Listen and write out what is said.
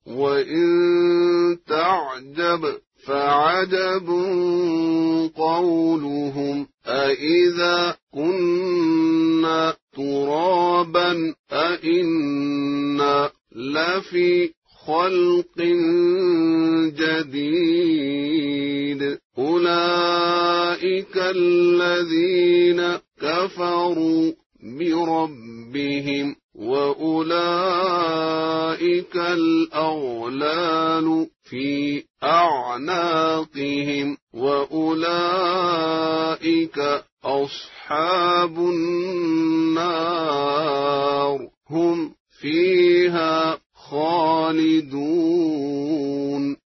وإن تعجب فعجب قولهم أإذا كنا ترابا أإنا لفي خلق جديد أولئك الذين كفروا بربهم وأولئك الأغلال في أعناقهم وأولئك أصحاب